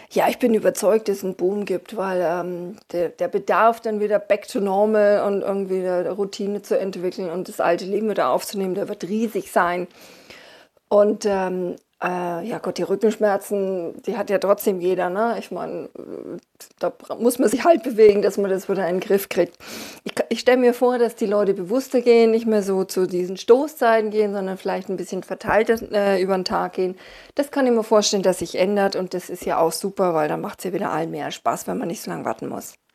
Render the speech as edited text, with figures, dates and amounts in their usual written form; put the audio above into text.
Ja, ich bin überzeugt, dass es einen Boom gibt, weil der Bedarf dann wieder back to normal und irgendwie eine Routine zu entwickeln und das alte Leben wieder aufzunehmen, der wird riesig sein. Und ja Gott, die Rückenschmerzen, die hat ja trotzdem jeder, ne? Ich meine, da muss man sich halt bewegen, dass man das wieder in den Griff kriegt. Ich stelle mir vor, dass die Leute bewusster gehen, nicht mehr so zu diesen Stoßzeiten gehen, sondern vielleicht ein bisschen verteilter über den Tag gehen. Das kann ich mir vorstellen, dass sich ändert und das ist ja auch super, weil dann macht es ja wieder allen mehr Spaß, wenn man nicht so lange warten muss.